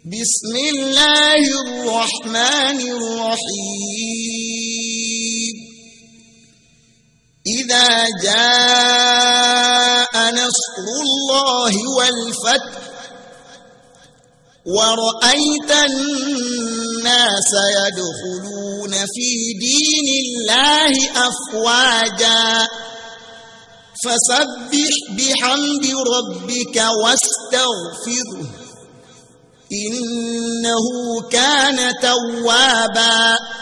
بسم الله الرحمن الرحيم إذا جاء نصر الله والفتح ورأيت الناس يدخلون في دين الله أفواجا فسبح بحمد ربك واستغفره إنه كان توابا